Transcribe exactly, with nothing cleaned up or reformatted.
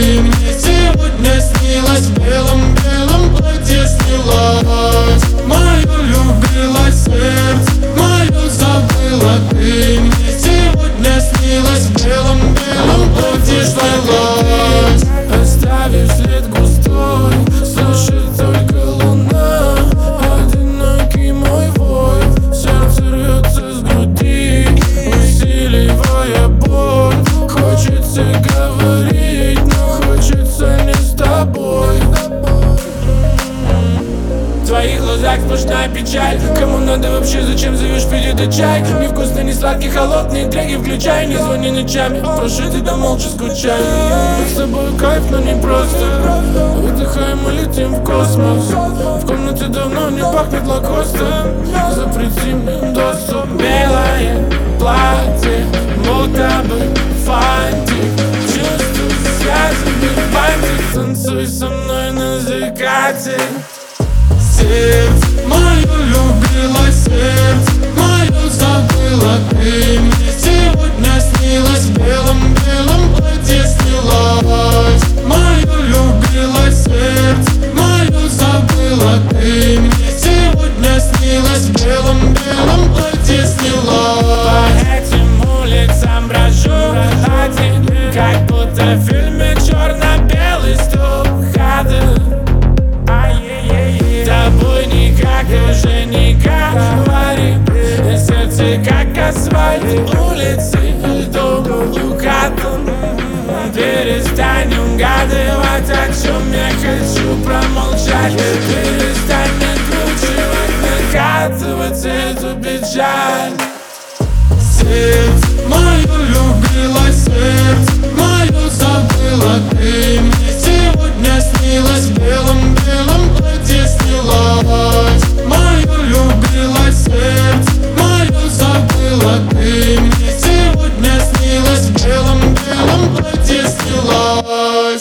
ты мне сегодня снилась, в белом-белом платье снилась. Мое любила сердце, мое забыла, ты мне сегодня снилась, в белом-белом платье снилась. Оставив след густой, слышит только луна. Одинокий мой вой, сердце рвется с груди, усиливая боль. Хочется говорить, но хочется не с тобой. В твоих глазах сплошная печаль. Кому надо вообще, зачем зовешь пить этот чай? Невкусный, не сладкий, холодные треки включай. Не звони ночами, прошу тебя молча скучай. Мы с тобой кайф, но не просто. Выдыхаем и летим в космос. В комнате давно не пахнет лакостом. Запрети мне доступ. Белое платье, будто бы фантик. Чувства связаны в бантик. Танцуй со мной на закате. Сердце мое любила, сердце мое забыла, ты мне сегодня снилась, в белом-белом платье снилась. Мое любила, сердце мое забыла, ты мне сегодня снилась, в белом-белом платье снилась. По этим улицам брожу один, как будто в фильме черно-белый стукадо. Тобой никак уже не говорим. Сердце как асфальт, улицы льдом укатан. Перестань угадывать, о чем я хочу промолчать. Перестань накручивать, накатывать эту печаль. Сердце мое любила, сердце